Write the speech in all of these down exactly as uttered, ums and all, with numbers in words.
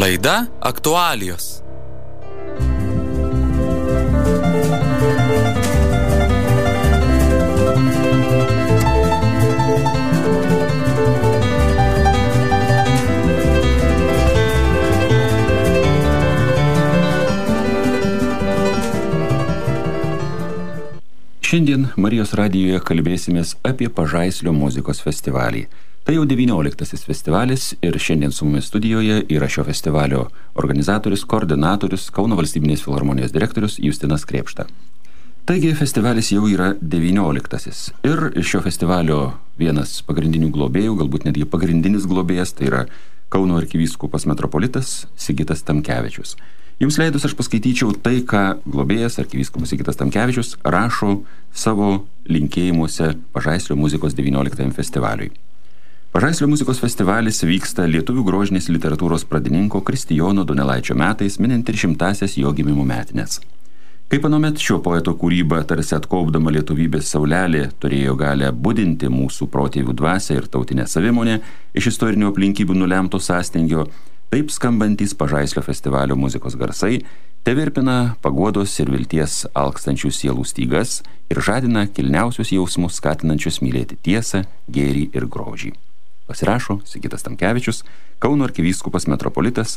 Laida aktualijos. Šiandien Marijos radijoje kalbėsimės apie Pažaislio muzikos festivalį. Tai jau devynioliktasis festivalis ir šiandien su mumis studijoje yra šio festivalio organizatorius, koordinatorius, Kauno valstybinės filharmonijos direktorius Justinas Krėpšta. Taigi festivalis jau yra devynioliktasis ir šio festivalio vienas pagrindinių globėjų, galbūt netgi pagrindinis globėjas, tai yra Kauno arkivyskupas metropolitas Sigitas Tamkevičius. Jums leidus aš paskaityčiau tai, ką globėjas arkivyskupas Sigitas Tamkevičius rašo savo linkėjimuose Pažaislio muzikos devynioliktajam festivaliui. Pažaislio muzikos festivalis vyksta lietuvių grožinės literatūros pradininko Kristijono Donelaičio metais, minint ir šimtąsias jo gimimo metinės. Kaip anuomet šio poeto kūryba, tarsi atkaupdama lietuvybės saulelė, turėjo galę budinti mūsų protėvių dvasią ir tautinę savimonę iš istorinių aplinkybių nulemto sąstingio, taip skambantys Pažaislio festivalio muzikos garsai tevirpina paguodos ir vilties alkstančių sielų stygas ir žadina kilniausius jausmus skatinančius mylėti tiesą, gėrį ir grožį. Pasirašo Sigitas Tamkevičius, Kauno arkivyskupas metropolitas,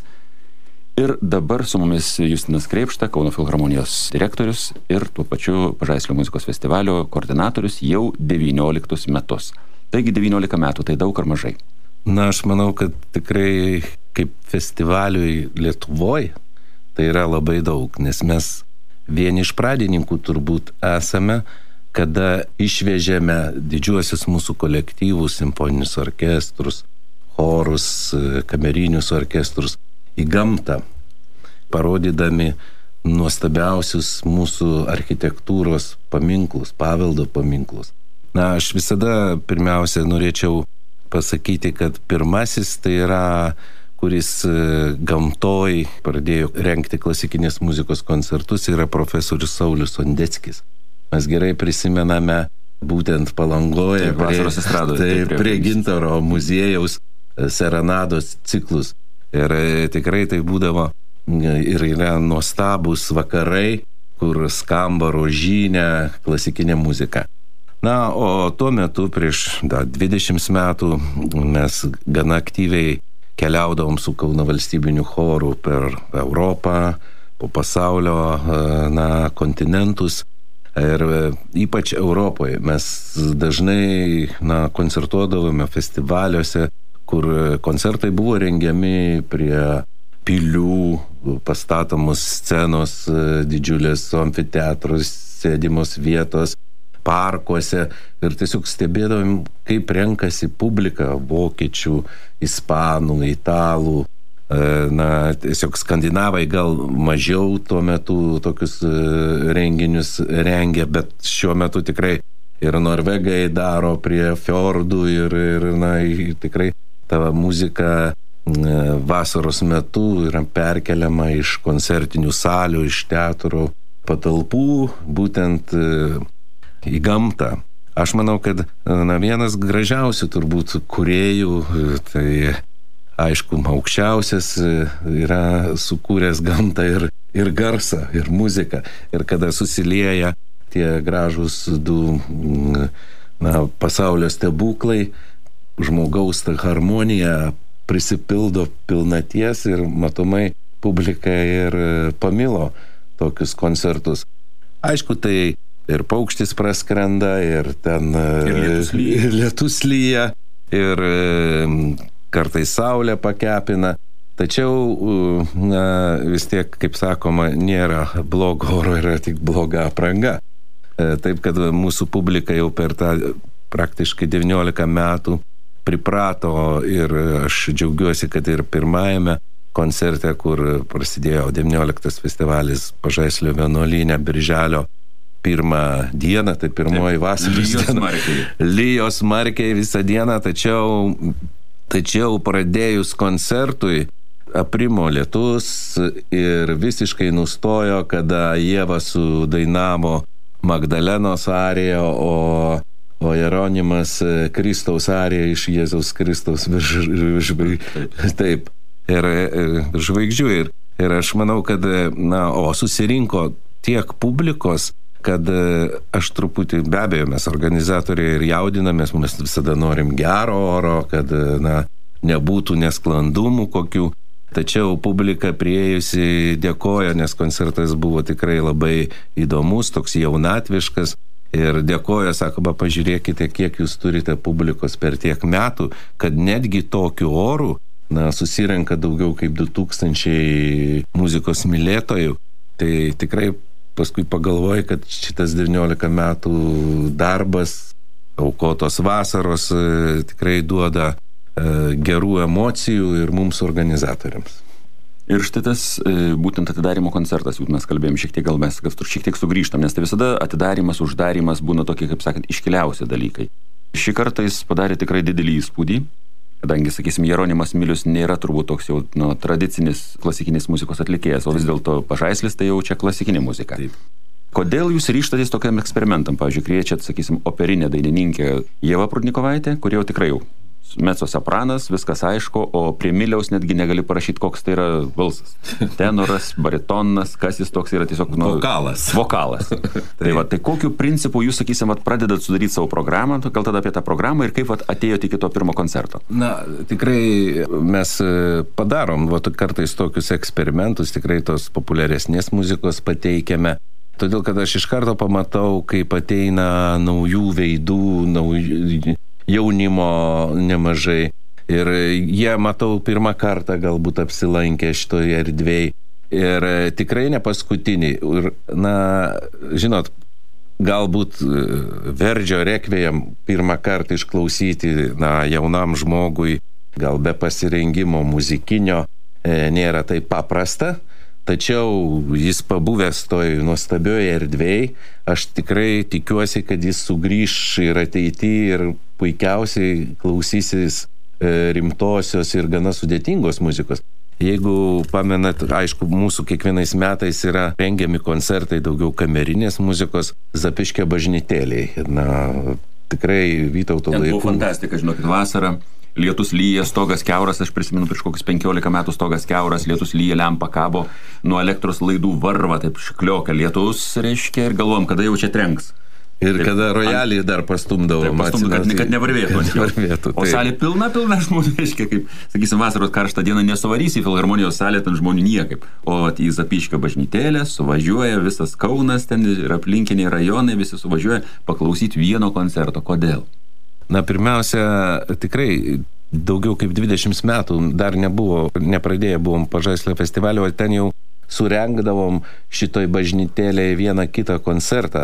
ir dabar su mumis Justinas Krėpšta, Kauno filharmonijos direktorius ir tuo pačiu Pažaislio muzikos festivalio koordinatorius jau devynioliktus metus. Taigi devyniolika metų, tai daug ar mažai? Na, aš manau, kad tikrai kaip festivaliui Lietuvoj tai yra labai daug, nes mes vieni iš pradininkų turbūt esame, kada išvežėme didžiuosius mūsų kolektyvus, simfoninius orkestrus, chorus, kamerinius orkestrus į gamtą, parodydami nuostabiausius mūsų architektūros paminklus, paveldo paminklus. Na, aš visada pirmiausia norėčiau pasakyti, kad pirmasis tai yra, kuris gamtoj pradėjo rengti klasikinės muzikos koncertus, yra profesorius Saulius Sondeckis. Mes gerai prisimename būtent Palangoje, taip, vasaros estradoje, tai, taip, prie Gintaro muziejaus serenados ciklus. Ir tikrai tai būdavo ir yra nuostabus vakarai, kur skamba rožinė klasikinė muzika. Na, o tuo metu prieš da, dvidešimt metų mes gana aktyviai keliaudavom su Kauno valstybiniu choru per Europą, po pasaulio na, kontinentus. Ir ypač Europoje mes dažnai na, koncertuodavome festivaliuose, kur koncertai buvo rengiami prie pilių, pastatomos scenos, didžiulės amfiteatros, sėdimos vietos, parkuose, ir tiesiog stebėdavom, kaip renkasi publika vokiečių, ispanų, italų. Na, tiesiog skandinavai gal mažiau tuo metu tokius renginius rengia, bet šiuo metu tikrai ir norvegai daro prie fjordų ir, ir na, tikrai ta muzika vasaros metu yra perkeliama iš koncertinių salių, iš teatro patalpų, būtent į gamtą. Aš manau, kad na, vienas gražiausių turbūt kūrėjų, tai aišku, aukščiausias yra sukūręs gamtą ir, ir garsą, ir muziką. Ir kada susilieja tie gražūs du na, pasaulio stebuklai, žmogaus ta harmonija prisipildo pilnaties ir matomai publika ir pamilo tokius koncertus. Aišku, tai ir paukštis praskrenda, ir ten ir lietus lyja, ir, lietus lyja, ir kartais saulė pakepina, tačiau na, vis tiek, kaip sakoma, nėra blogo oro, yra tik bloga apranga. Taip, kad mūsų publika jau per tą praktiškai devyniolika metų priprato ir aš džiaugiuosi, kad ir pirmajame koncerte, kur prasidėjo devynioliktas festivalis Pažaislio vienuolyne birželio pirmą dieną, tai pirmoji vasaros diena. Lijo smarkiai visą dieną, tačiau Tačiau pradėjus koncertui aprimo lietus ir visiškai nustojo, kada Ieva sudainavo Magdalenos ariją, o, o Jeronimas Kristaus ariją iš Jėzaus Kristaus virš, virš, taip. ir, ir žvaigždžių. Ir, ir aš manau, kad, na, o susirinko tiek publikos, kad aš truputį, be abejo, mes organizatoriai ir jaudinamės, mes visada norim gero oro, kad, na, nebūtų nesklandumų kokių. Tačiau publika priėjusi dėkoja, nes koncertas buvo tikrai labai įdomus, toks jaunatviškas. Ir dėkoja, sakoma, pažiūrėkite, kiek jūs turite publikos per tiek metų, kad netgi tokiu oru, na, susirenka daugiau kaip du tūkstančiai muzikos mylėtojų. Tai tikrai paskui pagalvoju, kad šitas devyniolika metų darbas, aukotos vasaros, tikrai duoda gerų emocijų ir mums organizatoriams. Ir štai tas būtent atidarimo koncertas, jau mes kalbėjom šiek tiek, gal mes šiek tiek sugrįžtam, nes tai visada atidarimas, uždarimas būna tokie, kaip sakant, iškiliausi dalykai. Šį kartą jis padarė tikrai didelį įspūdį, kadangi, sakysim, Jeronimas Milius nėra turbūt toks jau nu, tradicinis klasikinės muzikos atlikėjas, o vis dėlto Pažaislis tai jau čia klasikinė muzika. Taip. Kodėl jūs ryžtatės tokiam eksperimentam? Pavyzdžiui, kviečiat, sakysim, operinę dainininkę Ievą Prudnikovaitę, kuri jau tikrai jau mezzosopranas, viskas aišku, o prie Miliaus netgi negali parašyti, koks tai yra balsas. Tenoras, baritonas, kas jis toks yra tiesiog... Nu, vokalas. Vokalas. tai, va, tai kokiu principu jūs, sakysim, vat, pradedat sudaryti savo programą, gal tada apie tą programą ir kaip vat, atėjote iki to pirmo koncerto? Na, tikrai mes padarom vat, kartais tokius eksperimentus, tikrai tos populiaresnės muzikos pateikiame. Todėl, kad aš iš karto pamatau, kaip ateina naujų veidų, naujų... jaunimo nemažai. Ir jie, matau, pirmą kartą galbūt apsilankę šitoje erdvėje. Ir tikrai ne paskutiniai. Ir, na, žinot, galbūt Verdžio rekviem pirmą kartą išklausyti, na, jaunam žmogui, gal be pasirengimo muzikinio, e, nėra taip paprasta. Tačiau jis pabuvęs toj nuostabioje erdvėje, aš tikrai tikiuosi, kad jis sugrįš ir ateityje ir puikiausiai klausysis rimtosios ir gana sudėtingos muzikos. Jeigu pamenat, aišku, mūsų kiekvienais metais yra rengiami koncertai daugiau kamerinės muzikos Zapyškio bažnytėlėje. Na, tikrai Vytauto laikų. Ten buvo fantastika, žinokit, vasarą. Lietus lyja, stogas kiauras, aš prisimenu prieš kokius penkiolika metų stogas kiauras, lietus lyja, lempa kabo, nuo elektros laidų varva, taip šklioka lietus, reiškia, ir galvom, kada jau čia trenks. Ir taip, kada rojalį ant... dar pastumdavo. Taip, pastumdavo, kad, kad nevarvėtų. nevarvėtų o salė pilna, pilna žmonių, reiškia, kaip, sakysim, vasaros karštą dieną nesuvarys į filharmonijos salę, ten žmonių niekaip. O į Zapyškio bažnytėlę suvažiuoja visas Kaunas, ten ir aplinkiniai rajonai, visi suvažiuoja paklausyti vieno koncerto. Kodėl? Na, pirmiausia, tikrai daugiau kaip dvidešimt metų dar nebuvo, nepradėję buvom Pažaislio festivalio, o ten jau surengdavom šitoj bažnytėlėje vieną kitą koncertą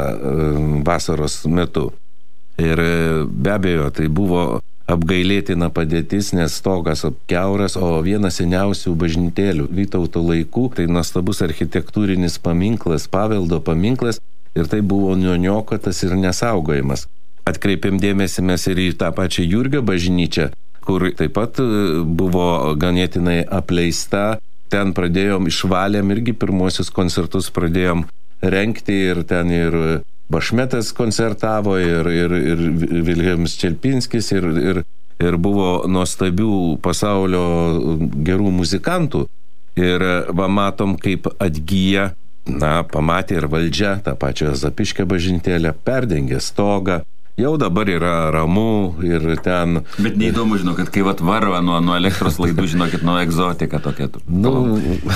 vasaros metu. Ir be abejo, tai buvo apgailėtina padėtis, nes stogas kiauras, o vienas seniausių bažnytėlių Vytauto laikų, tai nuostabus architektūrinis paminklas, paveldo paminklas, ir tai buvo nioniokotas ir nesaugojimas. Atkreipėm dėmesį mes ir į tą pačią Jurgio bažnyčią, kur taip pat buvo ganėtinai apleista. Ten pradėjom, išvalėm irgi pirmosius koncertus pradėjom rengti ir ten ir Bašmetas koncertavo ir, ir, ir Vilhelmas Čelpinskis ir, ir, ir buvo nuostabių pasaulio gerų muzikantų. Ir va matom, kaip atgyja, na, pamatė ir valdžia, tą pačią Zapyškio bažnytėlę, perdengė stogą. Jau dabar yra ramu ir ten... Bet neįdomu, žinokit, kai vat varva nuo, nuo elektros laidų, žinokit, nuo egzotika tokia. Nu,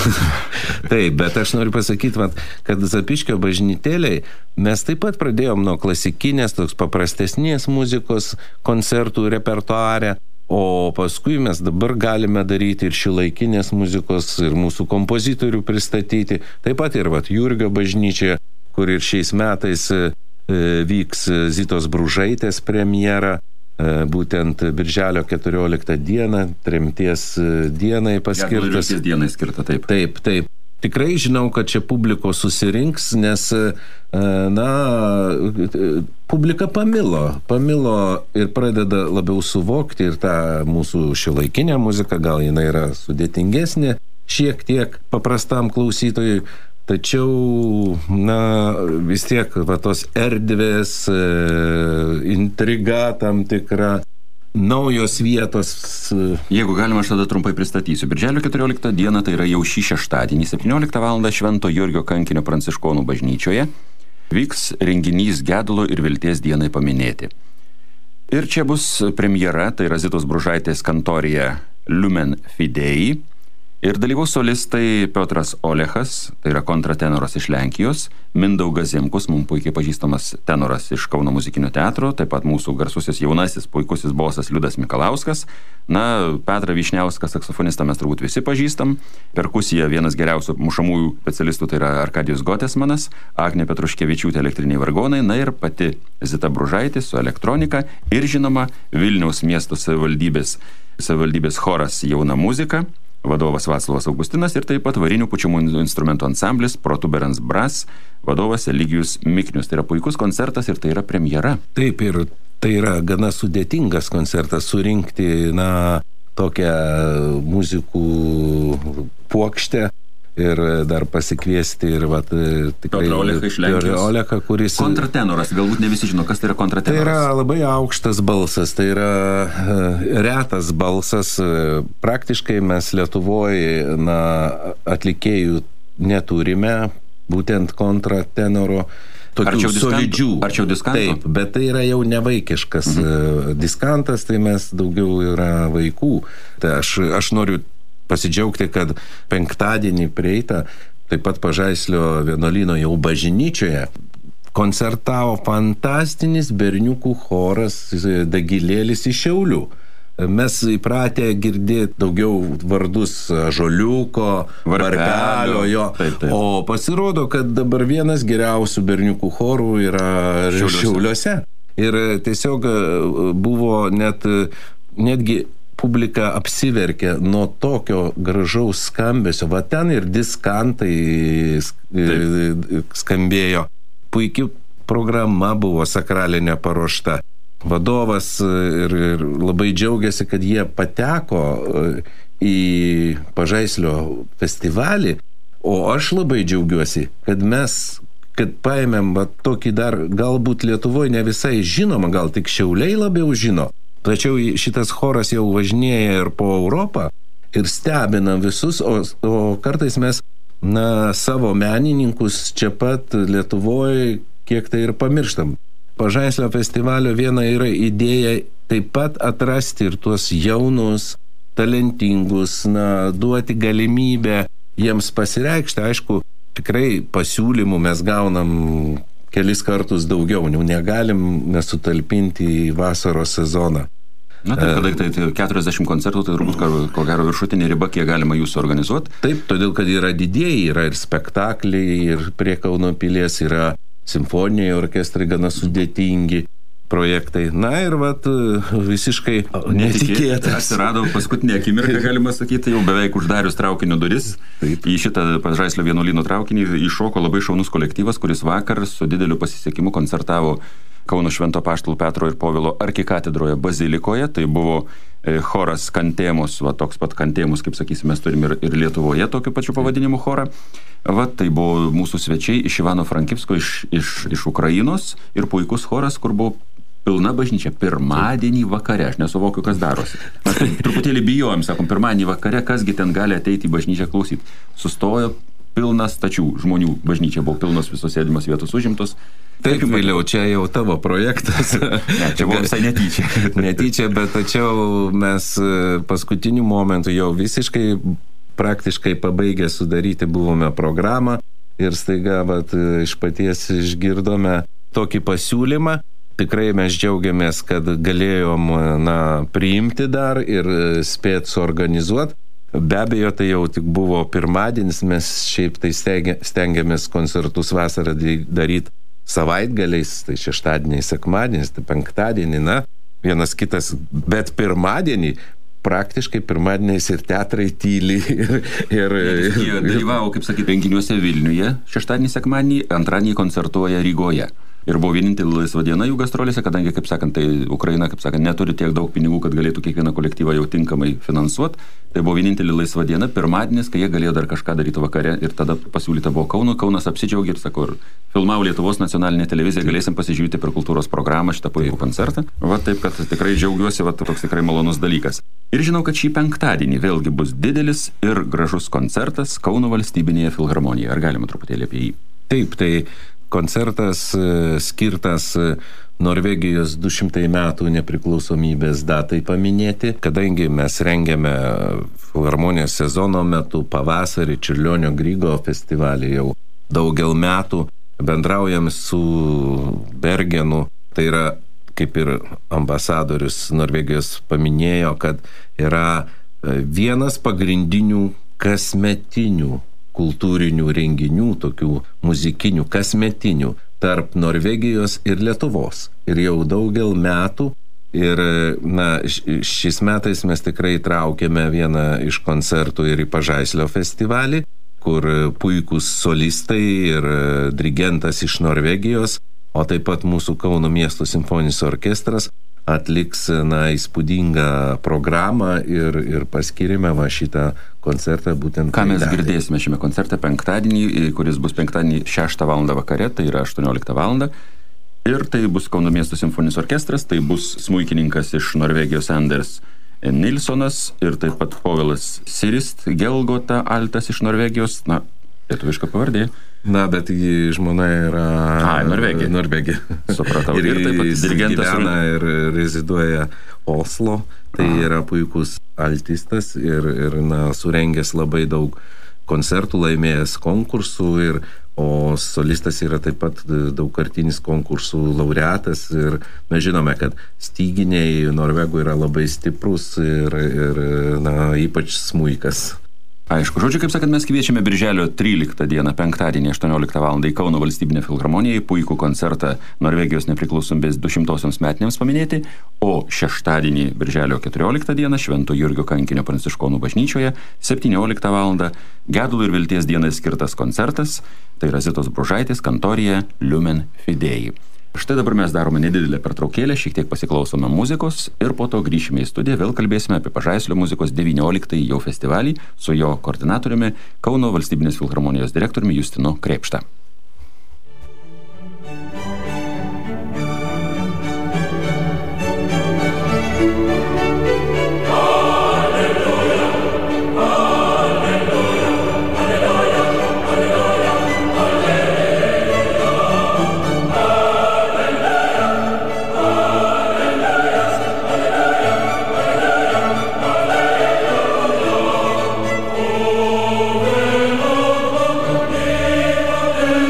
taip, bet aš noriu pasakyti, vat, kad Zapyškio bažnytėliai mes taip pat pradėjom nuo klasikinės, toks paprastesnės muzikos koncertų repertuare, o paskui mes dabar galime daryti ir šiuolaikinės muzikos, ir mūsų kompozitorių pristatyti. Taip pat ir vat Jurgio bažnyčioje, kur ir šiais metais vyks Zitos Bružaitės premjera, būtent birželio keturioliktą dieną, tremties dienai paskirtas. Tremties dienai skirta, taip. Taip, taip. Tikrai žinau, kad čia publikos susirinks, nes, na, publika pamilo, pamilo ir pradeda labiau suvokti ir tą mūsų šiuolaikinę muziką, gal jinai yra sudėtingesnė, šiek tiek paprastam klausytojui. Tačiau, na, vis tiek, va, tos erdvės, e, intriga tam tikra, naujos vietos. Jeigu galima, aš tada trumpai pristatysiu. Birželio keturioliktą dieną, tai yra jau šį šeštadienį, septynioliktą valandą Švento Jurgio kankinio pranciškonų bažnyčioje, vyks renginys Gedulo ir vilties dienai paminėti. Ir čia bus premjera, tai yra Zitos Bružaitės kantorija Lumen Fidei. Ir dalyvaus solistai Piotras Olechas, tai yra kontratenoras iš Lenkijos, Mindaugas Zemkus, mums puikiai pažįstamas tenoras iš Kauno muzikinio teatro, taip pat mūsų garsusis jaunasis puikusis bosas Liudas Mikalauskas, na, Petrą Vyšniauską, saksofonistą mes turbūt visi pažįstam, perkusija vienas geriausių mušamųjų specialistų, tai yra Arkadijus Gotesmanas, Agnė Petruškevičiūtė elektriniai vargonai, na ir pati Zita Bružaitė su elektronika ir žinoma Vilniaus miesto savivaldybės, savivaldybės choras Jauna muzika, vadovas Vaclovas Augustinas ir taip pat varinių pučiamų instrumentų ansamblis Protuberans Brass, vadovas Eligijus Miknius. Tai yra puikus koncertas ir tai yra premjera. Taip, ir tai yra gana sudėtingas koncertas surinkti, na, tokią muzikų puokštę ir dar pasikviesti ir vat tikrai Piotrą Olechą iš Lenkijos. Olechą, kuris kontratenoras, galbūt ne visi žino, kas tai yra kontratenoras. Tai yra labai aukštas balsas, tai yra retas balsas. Praktiškai mes Lietuvoje, na, atlikėjų neturime, būtent kontratenoro. Tokių solidžių. Arčiau diskanto? Taip, bet tai yra jau nevaikiškas mhm. diskantas, tai mes daugiau yra vaikų. Tai aš, aš noriu pasidžiaugti, kad penktadienį prieitą, taip pat Pažaislio vienuolyno jau bažnyčioje, koncertavo fantastinis berniukų choras Dagilėlis iš Šiaulių. Mes įpratę girdėti daugiau vardus Ąžuoliuko, Varpelio, jo. Taip, taip. O pasirodo, kad dabar vienas geriausių berniukų chorų yra Šiauliuose. Šiauliuose. Ir tiesiog buvo net, netgi publika apsiverkė nuo tokio gražaus skambesio. Va ten ir diskantai skambėjo. Puiki programa buvo sakralinė paruošta. Vadovas ir, ir labai džiaugiasi, kad jie pateko į Pažaislio festivalį, o aš labai džiaugiuosi, kad mes, kad paėmėm va, tokį dar galbūt Lietuvoje ne visai žinoma, gal tik Šiauliai labiau žino. Tačiau šitas choras jau važinėja ir po Europą ir stebina visus, o, o kartais mes, na, savo menininkus čia pat Lietuvoje kiek tai ir pamirštam. Pažaislio festivalio viena yra idėja taip pat atrasti ir tuos jaunus, talentingus, na, duoti galimybę jiems pasireikšti. Aišku, tikrai pasiūlymų mes gaunam kelis kartus daugiau, jau negalim nesutalpinti į vasaros sezoną. Na taip, kada tai keturiasdešimt koncertų, tai turbūt ko gero viršutinė riba, kiek galima jūsų organizuoti. Taip, todėl, kad yra didieji, yra ir spektakliai, ir prie Kauno pilies yra simfoniniai orkestrai, gana sudėtingi projektai. Na ir vat visiškai netikėtas. Atsirado paskutinė akimirka, galima sakyti, jau beveik uždarius traukinio duris. Taip. Į šitą Pažaislio vienuolyno traukinį iššoko labai šaunus kolektyvas, kuris vakar su dideliu pasisekimu koncertavo Kauno Švento Apaštalų Petro ir Povilo arkikatedroje bazilikoje. Tai buvo choras Kantėmus, va toks pat Kantėmus, kaip sakysime, mes turime ir, ir Lietuvoje tokiu pačiu pavadinimu chorą. Va, tai buvo mūsų svečiai iš Ivano Frankivsko, iš, iš, iš Ukrainos ir puikus choras, kur buvo pilna bažnyčia. Pirmadienį vakare, aš nesuvokiu, kas darosi. Mes tai truputėlį bijojom, sakom, pirmadienį vakare, kasgi ten gali ateiti į bažnyčią klausyti. Sustojo pilnas tačių žmonių, bažnyčia buvo pilnos, visos sėdimas vietos užimtos. Taip, vėliau, čia jau tavo projektas. Ne, čia buvo visai netyčia. Netyčia, bet tačiau mes paskutiniu momentu jau visiškai praktiškai pabaigę sudaryti buvome programą ir staiga vat, iš paties išgirdome tokį pasiūlymą. Tikrai mes džiaugiamės, kad galėjom na, priimti dar ir spėt suorganizuoti. Be abejo, tai jau tik buvo pirmadienis, mes šiaip tai stengiamės koncertus vasarą daryti savaitgaliais, tai šeštadieniai, sekmadieniais, tai penktadienį, na, vienas kitas, bet pirmadienį, praktiškai pirmadieniais ir teatrai tyli. Ir, ir, Jie dalyvavo, kaip sakyti, renginiuose Vilniuje, šeštadienį, sekmadienį, antradienį koncertuoja Rygoje. Ir buvo vienintelė laisva diena jų gastrolėse, kadangi, kaip sakant, tai Ukraina, kaip sakant, neturi tiek daug pinigų, kad galėtų kiekvieną kolektyvą jau tinkamai finansuoti. Tai buvo vienintelė laisva diena, pirmadienis, kai jie galėjo dar kažką daryti vakare ir tada pasiūlyta buvo Kauno. Kaunas apsidžiaugė ir sako, ir filmavo Lietuvos nacionalinė televizija, galėsim pasižiūrėti per kultūros programą šitą puikų koncertą. Va taip, kad tikrai džiaugiuosi, va toks tikrai malonus dalykas. Ir žinau, kad šį penktadienį vėlgi bus didelis ir gražus koncertas Kauno valstybinėje filharmonijoje. Ar galima truputėlį apie jį? Taip, tai koncertas skirtas Norvegijos du šimtai metų nepriklausomybės datai paminėti, kadangi mes rengiame filharmonijos sezono metu pavasarį Čiurlionio Grigo festivalį jau daugel metų, bendraujam su Bergenu, tai yra kaip ir ambasadorius Norvegijos paminėjo, kad yra vienas pagrindinių kasmetinių kultūrinių renginių, tokių muzikinių, kasmetinių, tarp Norvegijos ir Lietuvos. Ir jau daugel metų. Ir na, šiais metais mes tikrai traukėme vieną iš koncertų ir į Pažaislio festivalį, kur puikūs solistai ir dirigentas iš Norvegijos, o taip pat mūsų Kauno miesto simfoninis orkestras atliks na, įspūdingą programą ir, ir paskirime va šitą koncertą būtent. Ką mes girdėsime šiame koncerte penktadienį, kuris bus penktadienį šeštą valandą vakare, tai yra aštuonioliktą valandą. Ir tai bus Kauno miesto simfoninis orkestras, tai bus smuikininkas iš Norvegijos Anders Nilsonas ir taip pat Povilas Sirist Gelgota Altas iš Norvegijos, na, lietuviška pavardė. Na, bet jį žmona yra... A, Norvegija. Norvegija. Supratau. Ir, ir taip pat dirigentas gyvena ir reziduoja Oslo. Tai A. yra puikus altistas ir, ir na, surengęs labai daug koncertų, laimėjęs konkursų, ir, o solistas yra taip pat daugkartinis konkursų laureatas. Ir mes žinome, kad styginiai Norvegų yra labai stiprus ir, ir na, ypač smuikas. Aišku, žodžiu, kaip sakant, mes kviečiame birželio tryliktą dieną, penktadienį, aštuonioliktą valandą į Kauno valstybinę filharmoniją, į puikų koncertą Norvegijos nepriklausomybės du šimtosioms metinėms paminėti, o šeštadienį, birželio keturioliktą dieną, Švento Jurgio kankinio pranciškonų bažnyčioje, septynioliktą valandą, Gedulo ir vilties dienai skirtas koncertas, tai yra Zitos Bružaitės kantorija Lumen Fidei. Štai dabar mes darome nedidelę pertraukėlę, šiek tiek pasiklausome muzikos ir po to grįšime į studiją, vėl kalbėsime apie Pažaislio muzikos devynioliktąjį jau festivalį su jo koordinatoriumi Kauno valstybinės filharmonijos direktoriumi Justinu Krėpšta. Oh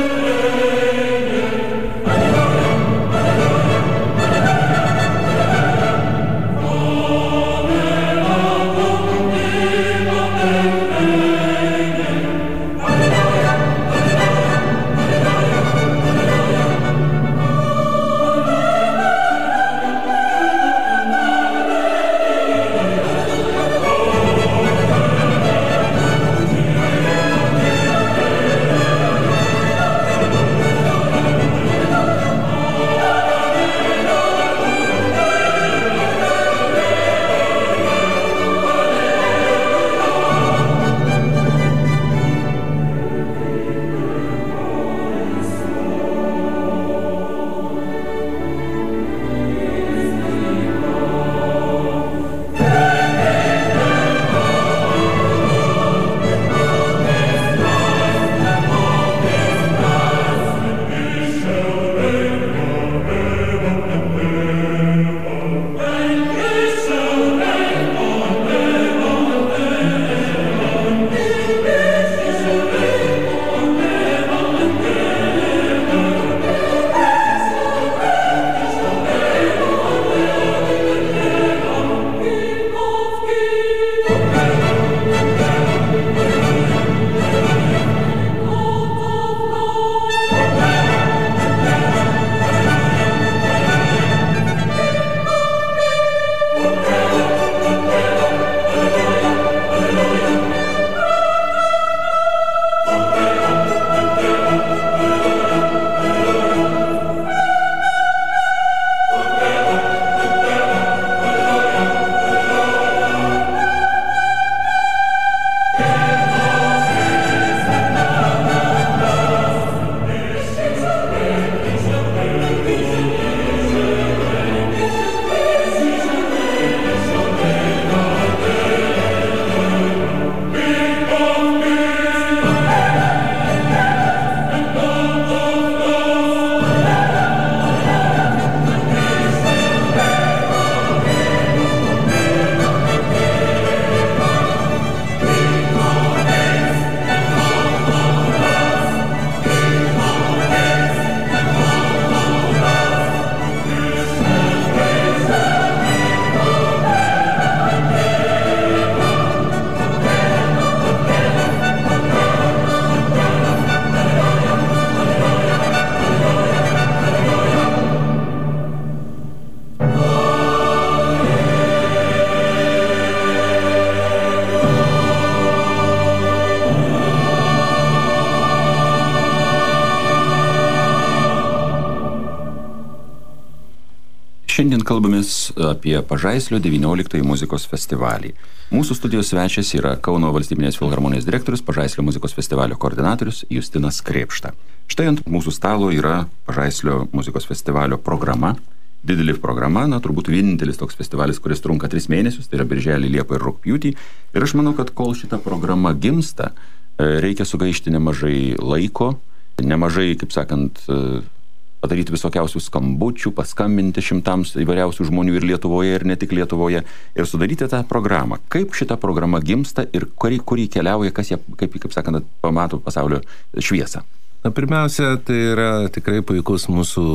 Šiandien kalbamės apie Pažaislio devynioliktąjį muzikos festivalį. Mūsų studijos svečias yra Kauno valstybinės filharmonijos direktorius, Pažaislio muzikos festivalio koordinatorius Justinas Krėpšta. Štai ant mūsų stalo yra Pažaislio muzikos festivalio programa. Didelė programa, na, turbūt vienintelis toks festivalis, kuris trunka tris mėnesius, tai yra birželį, liepą ir rugpjūtį. Ir aš manau, kad kol šita programa gimsta, reikia sugaišti nemažai laiko, nemažai, kaip sakant, padaryti visokiausių skambučių, paskambinti šimtams įvairiausių žmonių ir Lietuvoje, ir ne tik Lietuvoje, ir sudaryti tą programą. Kaip šita programa gimsta ir kurį, kurį keliauja, kas ją, kaip, kaip sakant, pamato pasaulio šviesą? Na, pirmiausia, tai yra tikrai puikus mūsų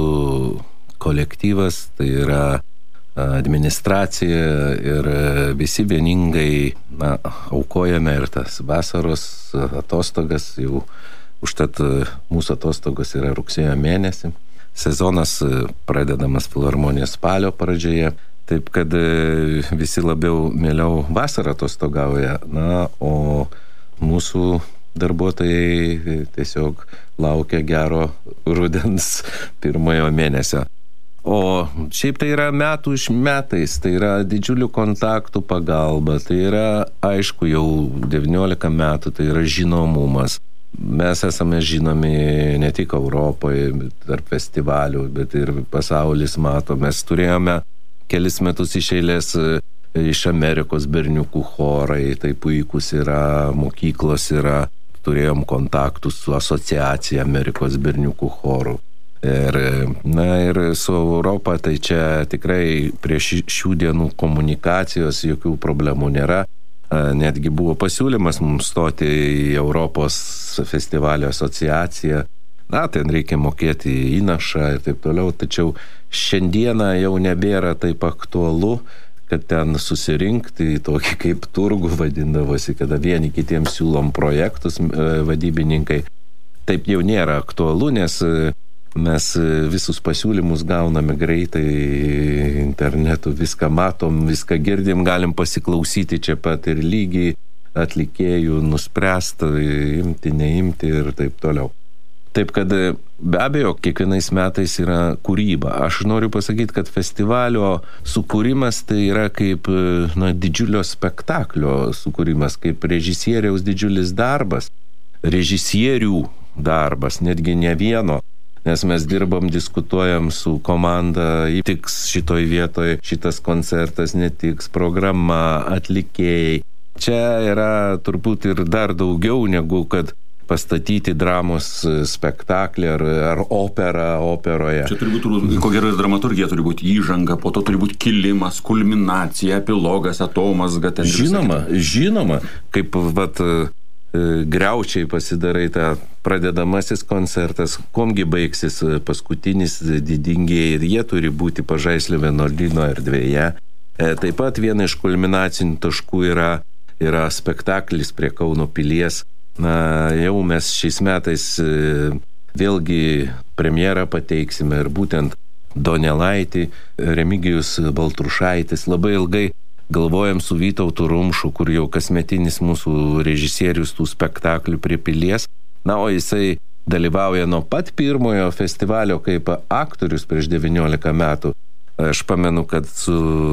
kolektyvas, tai yra administracija ir visi vieningai na, aukojame ir tas vasaros atostogas, jau užtat mūsų atostogos yra rugsėjo mėnesį. Sezonas pradedamas filharmonijos spalio pradžioje, taip kad visi labiau mieliau vasarą atostogauja, na, o mūsų darbuotojai tiesiog laukia gero rudens pirmojo mėnesio. O šiaip tai yra metų iš metais, tai yra didžiulių kontaktų pagalba, tai yra aišku jau devyniolika metų, tai yra žinomumas. Mes esame žinomi ne tik Europoje, tarp festivalių, bet ir pasaulis mato. Mes turėjome kelis metus iš eilės iš Amerikos berniukų chorai, tai puikus yra, mokyklos yra, turėjom kontaktus su asociacija Amerikos berniukų chorų. Ir, na, ir su Europa, tai čia tikrai prie šių dienų komunikacijos jokių problemų nėra. Netgi buvo pasiūlymas mums stoti į Europos festivalio asociaciją. Na, ten reikia mokėti įnašą ir taip toliau, tačiau šiandieną jau nebėra taip aktualu, kad ten susirinkti į tokį kaip turgų vadindavosi, kada vieni kitiems siūlom projektus vadybininkai. Taip jau nėra aktualu, nes mes visus pasiūlymus gauname greitai internetu, viską matom, viską girdim, galim pasiklausyti čia pat ir lygiai atlikėjų nuspręsta imti, neimti ir taip toliau. Taip kad be abejo, kiekvienais metais yra kūryba. Aš noriu pasakyti, kad festivalio sukūrimas tai yra kaip na, didžiulio spektaklio sukūrimas, kaip režisieriaus didžiulis darbas, režisierių darbas, netgi ne vieno. Nes mes dirbam, diskutuojam su komanda, tiks šitoj vietoj, šitas koncertas netiks, programa, atlikėjai. Čia yra turbūt ir dar daugiau negu kad pastatyti dramos spektaklį ar, ar operą operoje. Čia turi būti, ko gero, dramaturgija turi būti įžanga, po to turi būti kilimas, kulminacija, epilogas, atomazga. Žinoma, žinoma, kaip vat griaučiai pasidarai tą pradedamasis koncertas, komgi baigsis paskutinis didingieji ir jie turi būti Pažaislio vienuolyno erdvėje. Taip pat viena iš kulminacinių taškų yra, yra spektaklis prie Kauno pilies. Na, jau mes šiais metais vėlgi premjerą pateiksime ir būtent Donelaitį, Remigijus Baltrušaitis labai ilgai galvojam su Vytautu Rumšu, kur jau kasmetinis mūsų režisierius tų spektaklių prie pilies. Na, o jisai dalyvauja nuo pat pirmojo festivalio kaip aktorius prieš devyniolika metų. Aš pamenu, kad su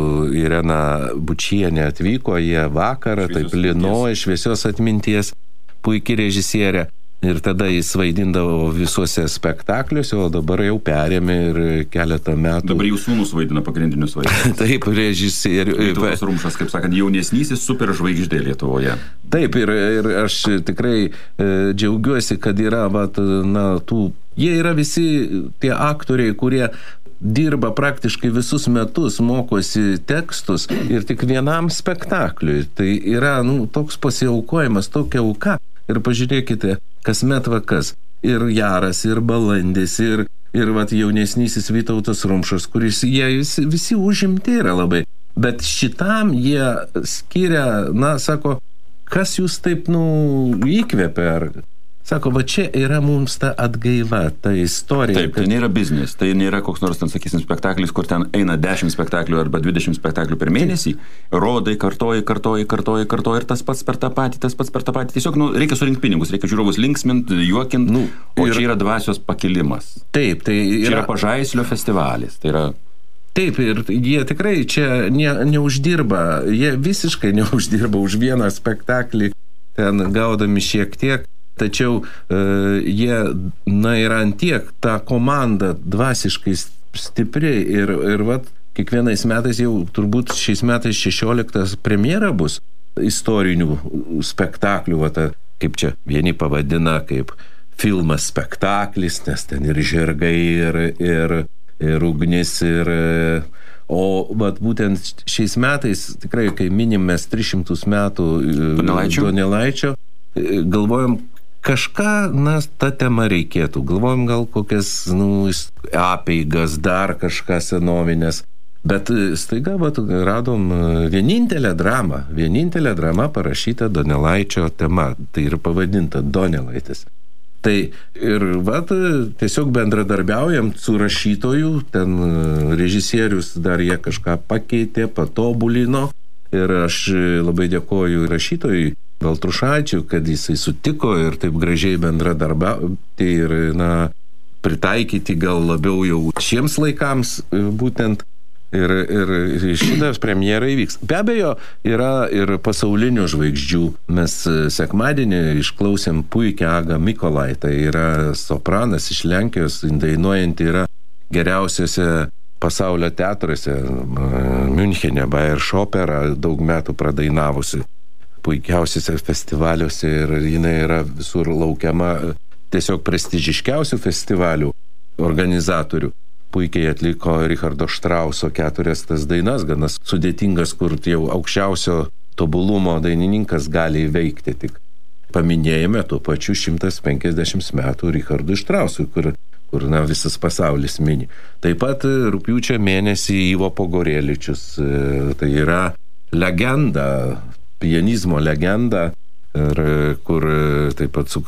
Irena Bučienė atvyko jie vakarą, šviesios taip lino iš šviesios atminties, puikiai režisierė. Ir tada jis vaidindavo visuose spektakliuose, o dabar jau perėmė ir keletą metų. Dabar jų sūnus vaidina pagrindinius vaidmenis. Taip, režisierius. Vytautas Rumšas, kaip sakant, jaunesnysis superžvaigždė Lietuvoje. Taip, ir, ir aš tikrai e, džiaugiuosi, kad yra, vat, na, tų, jie yra visi tie aktoriai, kurie dirba praktiškai visus metus, mokosi tekstus ir tik vienam spektakliui. Tai yra, nu, toks pasiaukojimas, tokia auka. Ir pažiūrėkite, kasmet vakas. Ir Jaras, ir Balandis, ir, ir vat, jaunesnysis Vytautas Rumšas, kuris jie visi, visi užimti yra labai. Bet šitam jie skiria, na, sako, kas jūs taip, nu, įkvėpia? Ar... Sako, va čia yra mums ta atgaiva, ta istorija. Taip, tai nėra biznis, tai nėra koks nors, ten, sakysim, spektaklis, kur ten eina dešimt spektaklių arba dvidešimt spektaklių per mėnesį, rodai, kartoji, kartoji, kartoji, kartoji ir tas pats per tą patį, tas pats per tą patį. Tiesiog, nu, reikia surinkti pinigus, reikia žiūrovus linksminti, juokinti, nu, o ir... čia yra dvasios pakilimas. Taip, tai yra... Čia yra Pažaislio festivalis, tai yra... Taip, ir jie tikrai čia ne, neuždirba, jie visiškai neuždirba už vieną spektaklį, ten gaudami šiek tiek, tačiau e, jie, na, yra ant tiek, ta komanda dvasiškai stipri ir, ir vat, kiekvienais metais jau turbūt šiais metais šešioliktas premjera bus istorinių spektaklių, vat, kaip čia vieni pavadina, kaip filmas spektaklis, nes ten ir žirgai, ir, ir, ir ugnis, ir... O vat, būtent šiais metais, tikrai, kai minim mes tris šimtus metų Donelaičio, Donelaičio galvojom, kažką, na, tą temą reikėtų. Galvojom gal kokias, nu, apeigas, dar kažką senovinės. Bet staiga, vat, radom vienintelę dramą, vienintelę dramą parašyta Donelaičio tema. Tai ir pavadinta Donelaitis. Tai ir vat, tiesiog bendradarbiaujam su rašytoju, ten režisierius dar jie kažką pakeitė, patobulino ir aš labai dėkoju rašytojui Baltrušaičiui, kad jisai sutiko ir taip gražiai bendradarbiauti ir, na, pritaikyti gal labiau jau šiems laikams būtent. Ir, ir šitas premjera įvyks. Be abejo, yra ir pasaulinių žvaigždžių. Mes sekmadienį išklausėm puikią Agą Mikolai, tai yra sopranas iš Lenkijos, dainuojanti yra geriausiose pasaulio teatruose, Münchene, Bayerische Oper, daug metų pradainavusi puikiausiuose festivaliuose ir jinai yra visur laukiama tiesiog prestižiškiausių festivalių organizatorių. Puikiai atliko Richardo Štrauso keturias tas dainas, gana sudėtingas, kur jau aukščiausio tobulumo dainininkas gali įveikti. Tik paminėjome tuo pačiu šimtas penkiasdešimt metų Richardui Štrausui, kur, kur na, visas pasaulis mini. Taip pat rugpjūčio mėnesį Ivo Pogoreličius, tai yra legenda, pianizmo legenda, ir, kur taip pat su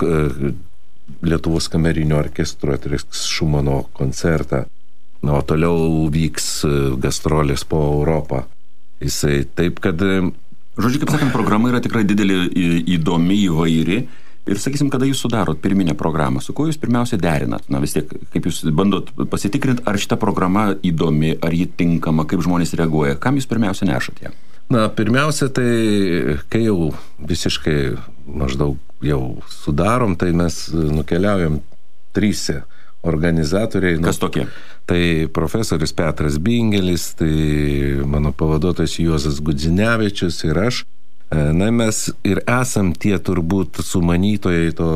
Lietuvos kamerinio orkestro atliks Šumano koncertą. Na, o toliau vyks gastrolės po Europą. Jisai taip, kad... Žodžiu, kaip sakant, programa yra tikrai didelė, įdomi, įvairi. Ir sakysim, kada jūs sudarot pirminę programą, su kuo jūs pirmiausia derinat? Na, vis tiek, kaip jūs bandot pasitikrinti, ar šita programa įdomi, ar ji tinkama, kaip žmonės reaguoja, kam jūs pirmiausia nešat ją? Na, pirmiausia, tai kai jau visiškai maždaug jau sudarom, tai mes nukeliaujam tryse organizatoriai. Kas tokie? Tai profesorius Petras Bingelis, tai mano pavaduotojas Juozas Gudzinevičius ir aš. Na, mes ir esam tie turbūt sumanytojai to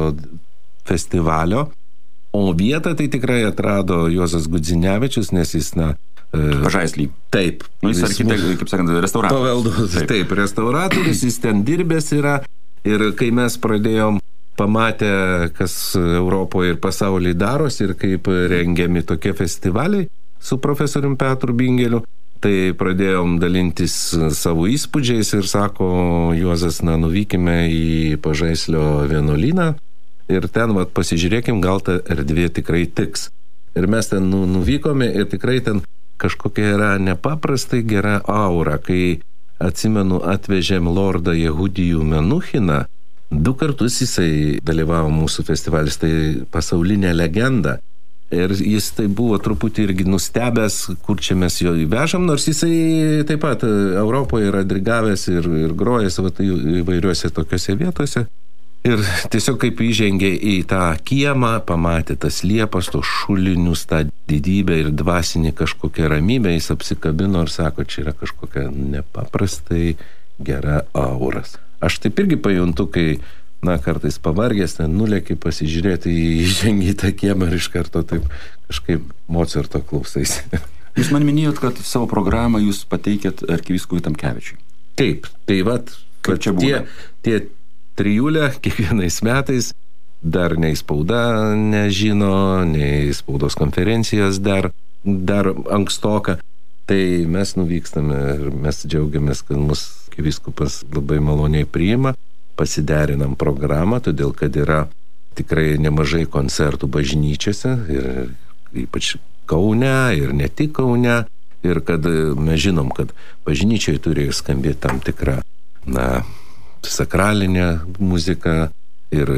festivalio, o vietą tai tikrai atrado Juozas Gudzinevičius, nes jis, na... Pažaislį. Taip. Nu, jis architektas, kaip sakant, restauratorius. Paveldos, taip. taip, restauratorius, jis ten dirbęs yra. Ir kai mes pradėjom pamatę, kas Europoje ir pasaulyje darosi ir kaip rengiami tokie festivaliai su profesorium Petru Bingeliu, tai pradėjom dalintis savo įspūdžiais ir sako Juozas, na, nuvykime į Pažaislio vienuolyną ir ten, vat, pasižiūrėkim, gal ta erdvė tikrai tiks. Ir mes ten nu, nuvykome ir tikrai ten kažkokia yra nepaprastai gera aura, kai atsimenu, atvežėm lordą Jehudijų Menuchiną. Du kartus jisai dalyvavo mūsų festivalis, tai pasaulinė legenda. Ir jis tai buvo truputį irgi nustebęs, kur čia mes jo įvežam, nors jisai taip pat Europoje yra dirigavęs ir, ir grojęs va, tai įvairiuose tokiuose vietose. Ir tiesiog kaip įžengė į tą kiemą, pamatė tas liepas, tos šulinius, tą didybę ir dvasinį kažkokią ramybę, jis apsikabino ir sako, čia yra kažkokia nepaprastai gera auras. Aš taip irgi pajuntu, kai, na, kartais pavargęs, ten nulėki pasižiūrėti į įžengytą kiemą ir iš karto taip kažkaip Mocarto klausaisi. Jūs man minėjot, kad savo programą jūs pateikėt arkivyskupui Tamkevičiui. Taip, tai vat, kaip čia būna? Tie, tie trijulė kiekvienais metais dar nei spauda nežino, nei spaudos konferencijos dar, dar ankstoka. Tai mes nuvykstame ir mes džiaugiamės, kad mus arkiviskupas labai maloniai priima, pasiderinam programą, todėl kad yra tikrai nemažai koncertų bažnyčiose, ir ypač Kaune, ir ne tik Kaune, ir kad mes žinom, kad bažnyčiai turi skambėti tam tikrą, na, sakralinę muziką, ir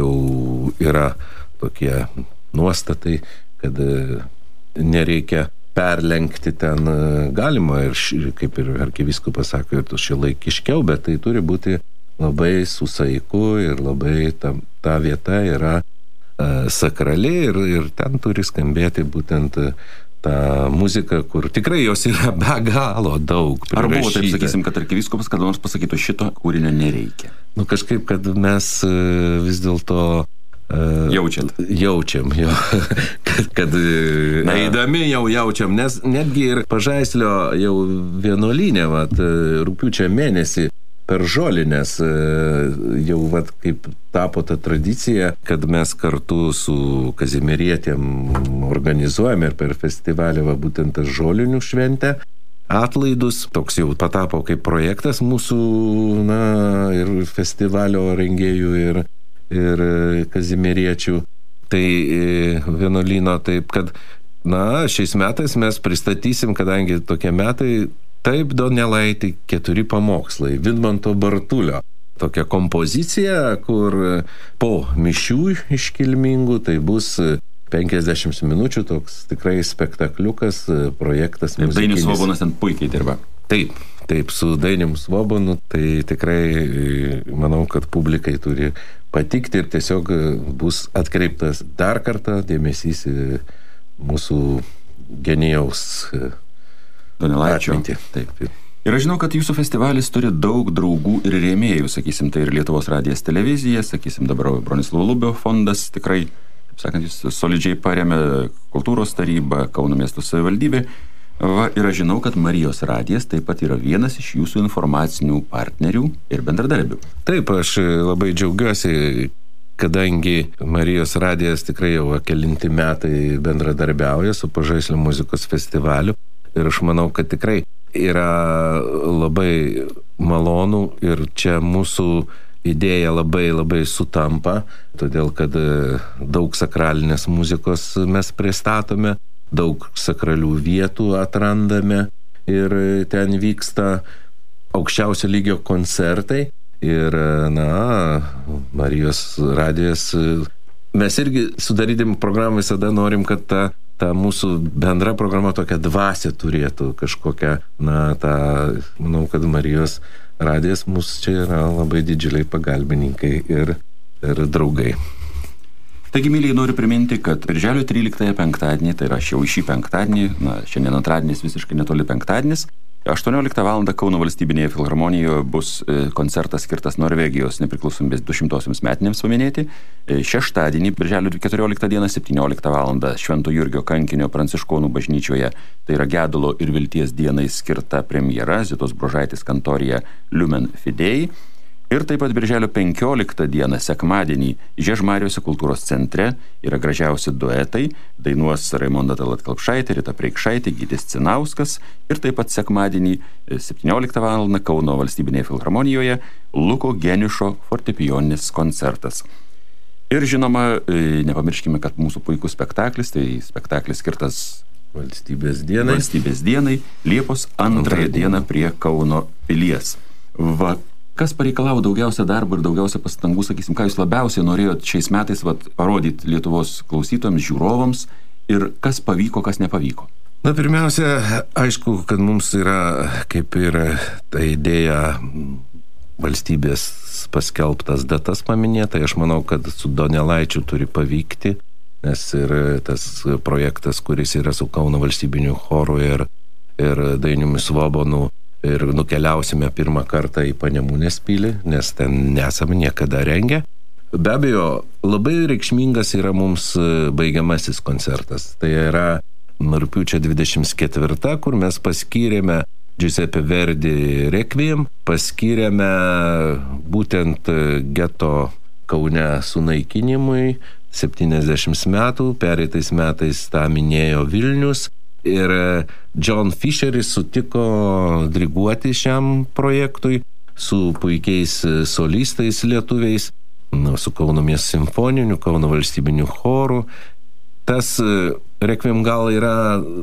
daugiau yra tokie nuostatai, kad nereikia perlenkti ten galima ir kaip ir arkivyskupas sako, ir šiuolaikiškiau, bet tai turi būti labai su saiku ir labai ta, ta vieta yra uh, sakrali ir, ir ten turi skambėti būtent ta muzika, kur tikrai jos yra be galo daug. Ar buvo taip, sakysim, kad arkivyskupas kada nors pasakytų, šito kūrinio nereikia? Nu kažkaip, kad mes uh, vis dėlto Jaučiam. Jaučiam, jo. kad, kad eidami jau jaučiam, nes netgi ir Pažaislio jau vienuolyne, vat, rugpjūčio mėnesį per žolinės jau vat, kaip tapo ta tradicija, kad mes kartu su kazimierietėm organizuojame ir per festivalį va, būtent tą žolinių šventę. Atlaidus, toks jau patapo kaip projektas mūsų, na, ir festivalio rengėjų ir ir kazimieriečių, tai vienuolyno, taip kad, na, šiais metais mes pristatysim, kadangi tokie metai, taip Donelaitį keturi pamokslai, Vidmanto Bartulio. Tokia kompozicija, kur po mišių iškilmingų, tai bus penkiasdešimt minučių, toks tikrai spektakliukas, projektas muzikinis. Dainius Svobonas ten puikiai dirba. Taip, taip, su Dainium Svobonu, tai tikrai manau, kad publikai turi patikti ir tiesiog bus atkreiptas dar kartą dėmesys į mūsų genijaus Donelaičio. atmintį. Taip. Ir aš žinau, kad jūsų festivalis turi daug draugų ir rėmėjų, sakysim, tai ir Lietuvos radijas televizija, sakysim, dabar Bronislovo Lubio fondas tikrai, kaip sakant, jūs solidžiai paremė kultūros taryba, Kauno miesto savivaldybė. Va, ir aš žinau, kad Marijos radijas taip pat yra vienas iš jūsų informacinių partnerių ir bendradarbių. Taip, aš labai džiaugiuosi, kadangi Marijos radijas tikrai jau kelinti metai bendradarbiauja su Pažaislio muzikos festivaliu ir aš manau, kad tikrai yra labai malonu ir čia mūsų idėja labai labai sutampa, todėl kad daug sakralinės muzikos mes pristatome, daug sakralių vietų atrandame ir ten vyksta aukščiausio lygio koncertai ir, na, Marijos radijas, mes irgi sudarydami programą visada norim, kad ta, ta mūsų bendra programa tokia dvasia turėtų kažkokią, na, tą, manau, kad Marijos radijas mūsų čia yra labai didžiuliai pagalbininkai ir, ir draugai. Taigi, myliai, noriu priminti, kad birželio tryliktąją penktadienį, tai yra jau šį penktadienį, na, šiandien antradienis visiškai netoli penktadienis, aštuonioliktą valandą Kauno valstybinėje filharmonijoje bus koncertas skirtas Norvegijos nepriklausomybės dušimtosioms metinėms paminėti. Šeštadienį, birželio keturioliktą dieną, septynioliktą valandą Švento Jurgio kankinio Pranciškonų bažnyčioje, tai yra Gedulo ir vilties dienai skirta premjera Zitos Bružaitės kantorija Lumen Fidei. Ir taip pat birželio penkioliktą dieną, sekmadienį, Žiežmariuose kultūros centre yra gražiausi duetai, dainuos Raimonda Tallat Kelpšaitė, Rita Preikšaitė, Gytis Cinauskas ir taip pat sekmadienį, septynioliktą valandą Kauno valstybinėje filharmonijoje Luko Geniušo fortepijoninis koncertas. Ir žinoma, nepamirškime, kad mūsų puikus spektaklis, tai spektaklis skirtas Valstybės dienai, Valstybės dienai Liepos antrąją dieną prie Kauno pilies. Va, kas pareikalavo daugiausia darbo ir daugiausia pastangų, sakysim, ką jūs labiausiai norėjot šiais metais vat, parodyti Lietuvos klausytojams, žiūrovams ir kas pavyko, kas nepavyko? Na, pirmiausia, aišku, kad mums yra kaip ir ta idėja valstybės paskelbtas datas paminėta. Aš manau, kad su Donelaičiu turi pavykti, nes ir tas projektas, kuris yra su Kauno valstybiniu choru ir, ir Dainiumi Svobonu, ir nukeliausime pirmą kartą į Panemunės pilį, nes ten nesame niekada rengę. Be abejo, labai reikšmingas yra mums baigiamasis koncertas. Tai yra rugpjūčio dvidešimt ketvirta, kur mes paskyrėme Giuseppe Verdi Requiem, paskyrėme būtent geto Kaune sunaikinimui septyniasdešimt metų, pereitais metais tą minėjo Vilnius. Ir John Fisheris sutiko diriguoti šiam projektui su puikiais solistais lietuviais, su Kauno miesto simfoniniu, Kauno valstybiniu choru. Tas Requiem gal yra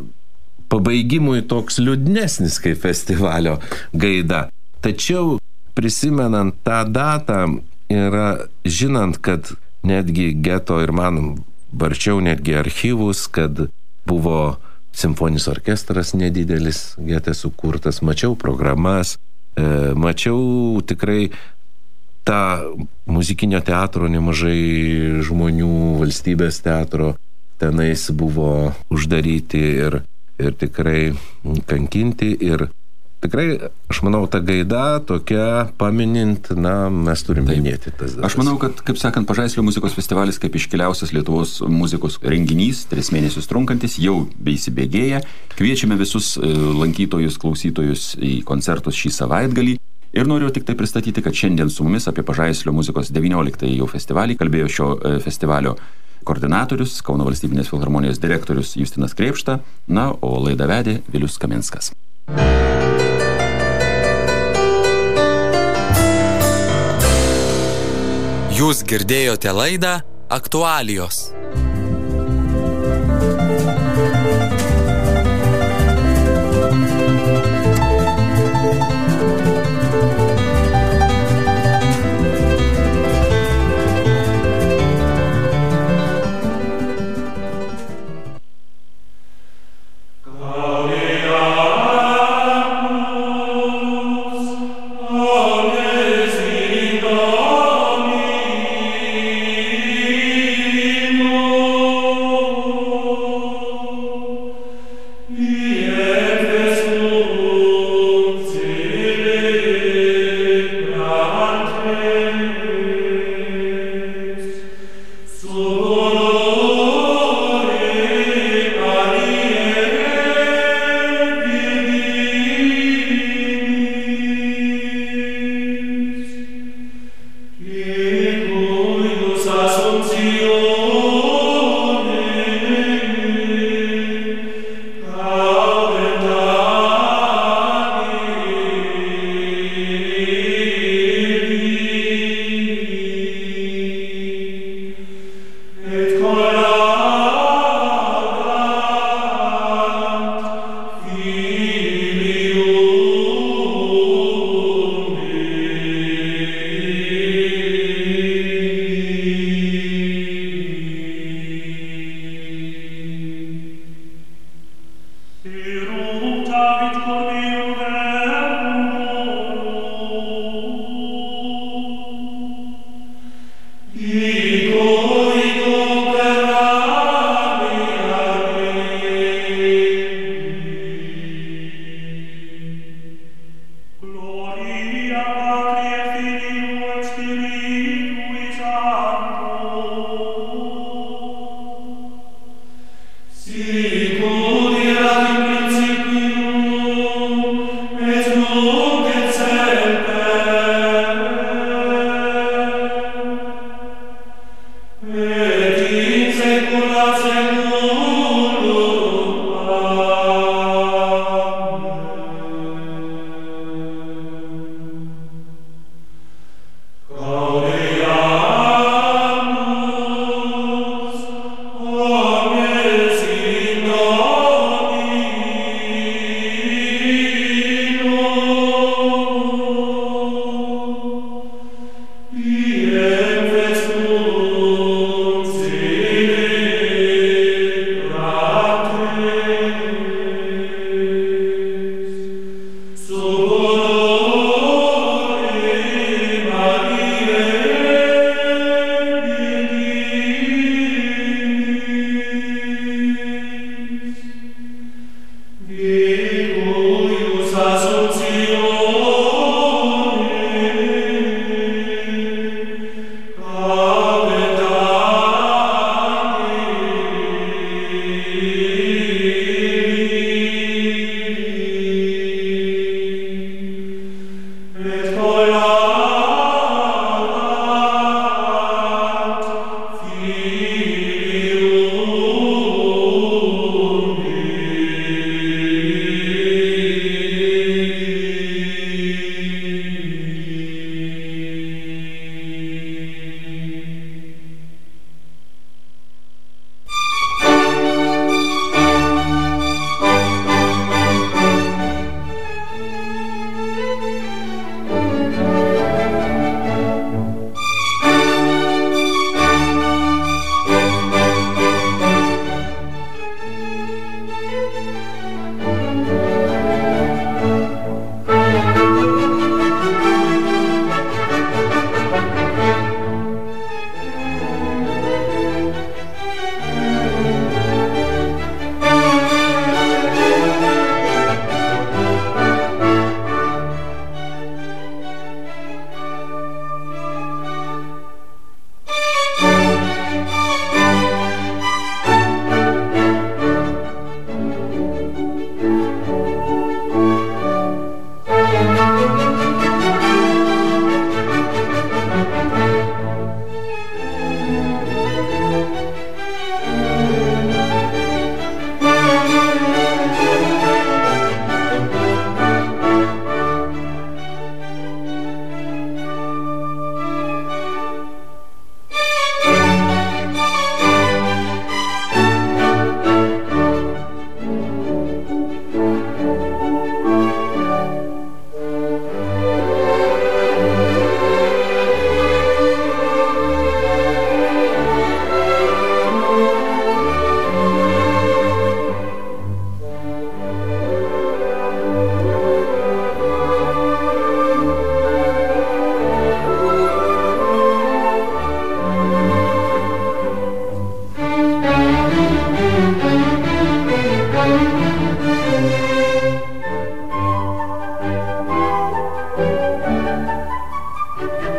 pabaigimui toks liūdnesnis kaip festivalio gaida. Tačiau prisimenant tą datą yra žinant, kad netgi geto ir man varčiau netgi archyvus, kad buvo simfoninis orkestras nedidelis Getė sukurtas, mačiau programas, mačiau tikrai tą muzikinio teatro nemažai žmonių, valstybės teatro tenais buvo uždaryti ir, ir tikrai kankinti ir tikrai, aš manau, ta gaida tokia paminint, na, mes turime minėti tas datas. Aš manau, kad, kaip sakant, Pažaislio muzikos festivalis kaip iškiliausias Lietuvos muzikos renginys, tris mėnesius trunkantis, jau įsibėgėja. Kviečiame visus lankytojus, klausytojus į koncertus šį savaitgalį. Ir noriu tik tai pristatyti, kad šiandien su mumis apie Pažaislio muzikos devynioliktąjį jau festivalį kalbėjo šio festivalio koordinatorius, Kauno valstybinės filharmonijos direktorius Justinas Krėpšta, na, o laidą vedė Vilius Kaminskas. Jūs girdėjote laidą Aktualijos.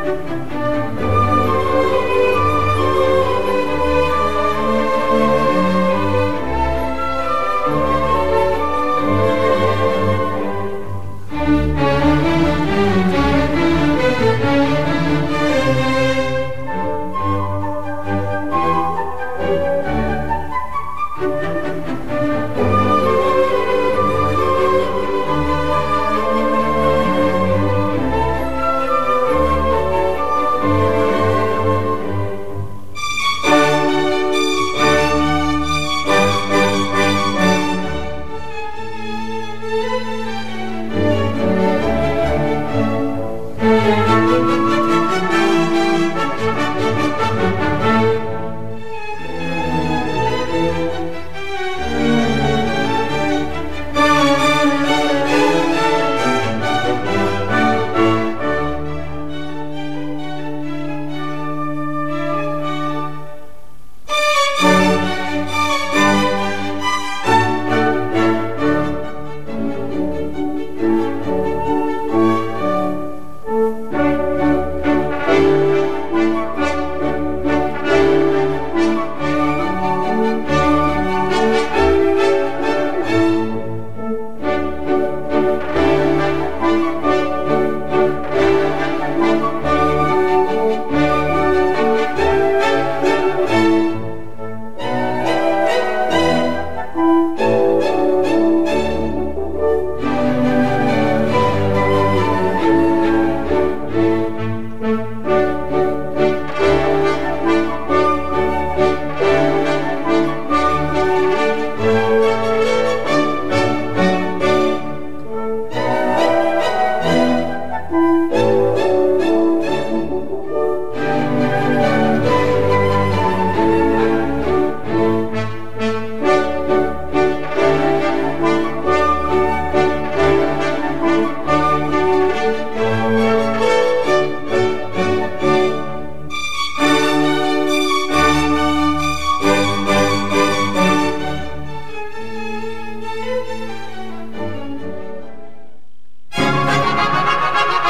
Thank you.